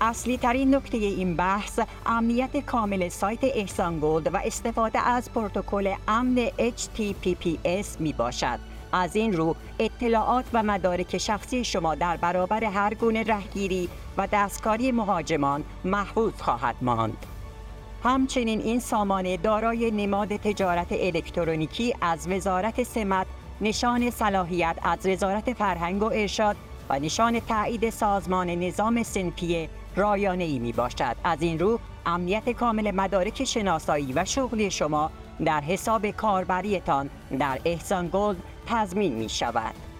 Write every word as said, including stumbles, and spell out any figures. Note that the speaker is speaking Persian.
اصلی ترین نکته این بحث امنیت کامل سایت احسان گلد و استفاده از پروتکل امن اچ تی تی پی اس می باشد. از این رو اطلاعات و مدارک شخصی شما در برابر هر گونه رهگیری و دستکاری مهاجمان محفوظ خواهد ماند. همچنین این سامانه دارای نماد تجارت الکترونیکی از وزارت سمت، نشان صلاحیت از وزارت فرهنگ و ارشاد و نشان تایید سازمان نظام صنفی رایانه‌ای می باشد. از این رو امنیت کامل مدارک شناسایی و شغلی شما در حساب کاربریتان در احسان گلد تضمین می شود.